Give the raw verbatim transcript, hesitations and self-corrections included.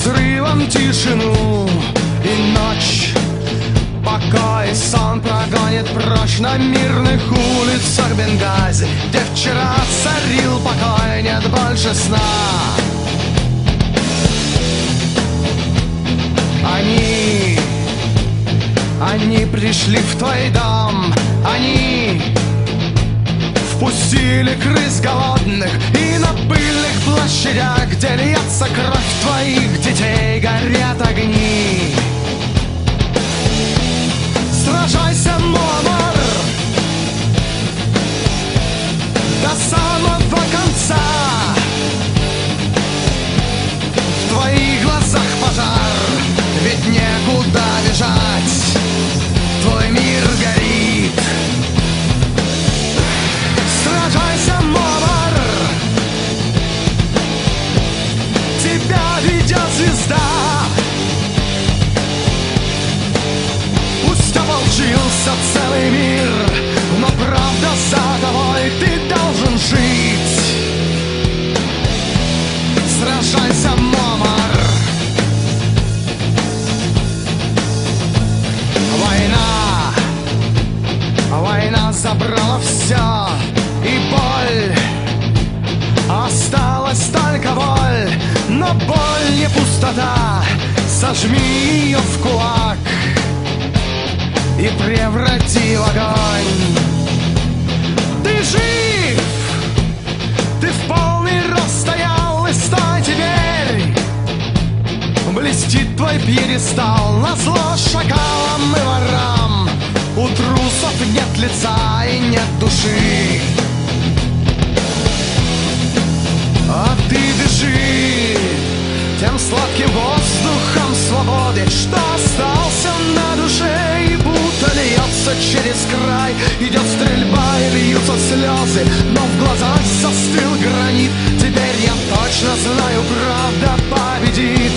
взрывом тишину и ночь. Покой, сон прогонит прочь на мирных улицах Бенгази, где вчера царил покой, нет больше сна. Они, они пришли в твой дом, они впустили крыс голодных, и на пыльных площадях, где льется кровь твоих детей, горят огни. Сражайся, Муаммар, до самого конца. В твоих глазах пожар, ведь некуда бежать, твой мир горит. Сражайся, Муаммар, тебя ведет звезда. Пусть ополчился целый мир, но правда за тобой, ты должен жить. Сражайся, Муаммар. Война, война забрала все, и боль, осталась только боль. Но боль не пустота, сожми ее в кулак и преврати в огонь. Ты жив, ты в полный рост стоял, и стой теперь. Блестит твой пьедестал, назло шакалам и ворам. У трусов нет лица и нет души, а ты дыши тем сладким воздухом свободы, что остался на душе, и будто льется через край. Идет стрельба и льются слезы, но в глазах застыл гранит. Теперь я точно знаю, правда победит.